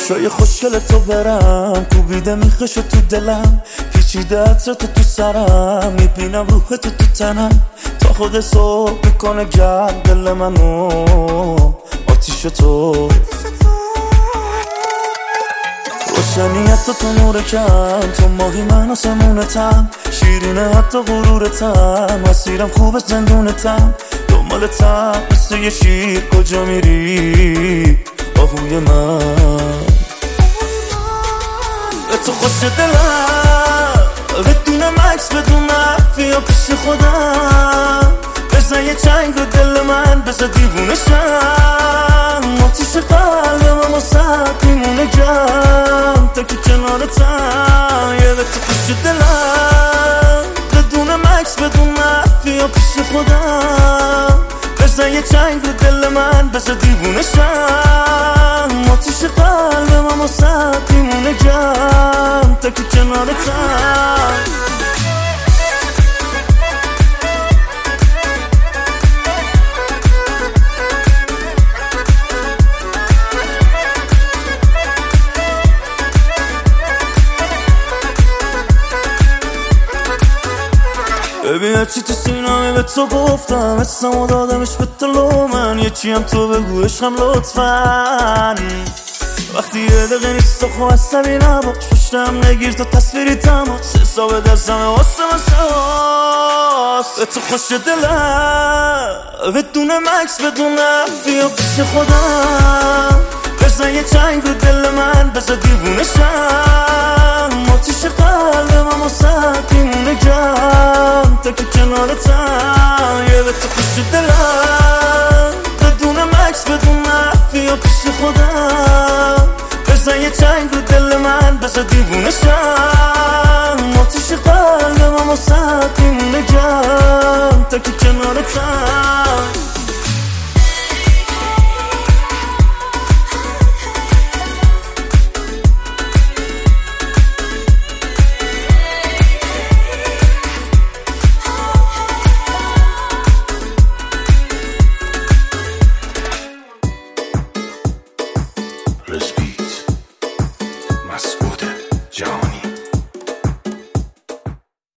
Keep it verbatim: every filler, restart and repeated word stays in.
چشای خوشگل تو برم کوبیده میخشو تو دلم پیچیده عطر تو تو سرم میبینم روح تو تو تنم تا خود صبح میکنه گرم دل منو آتیش تو روشنیت تو تو نور کم تو ماهی من آسمونتم شیرینه حتی غرورتم مسیرم خوبه زندونتم دنبالتم مثل یه شیر کجا میری آهوی من به تو خوش دلم بدون مکس بدون بیا پیش خودم بزن یه چنگ رو دل من بزن دیوونشم آتیش قلبم واسه میمونه گرم تا که کنارتم یه به تو خوش دلم بدون مکس بدون بیا پیش خودم بزن یه چنگ رو دل من بزن دیوونشم آتیش قلبم واسه میمونه گرم تا که کنارتم ببین هرچی تو سینامه به تو گفتم اسمو دادمش به تلو من یکی هم تو بگو عشقم لطفاً وقتی یه دقیقه نیست تو خواه عصبی نباش پشتم نگیر تو تصویری تماس حساب دستمه واسه مساس به تو خوش دلم بدون مکس بدون بیا پیش خودم بزن یه چنگ رو دل من بزن دیوونشم آتیش قلبم واسه میمونه گرم تا که کنارتم یه به تو خوش دلم بدون مکس بدون بیا پیش خودم بزن یه چنگ رو دل من بزن دیوونشم آتیش قلبم واسه میمونه گرم تا که کنارتم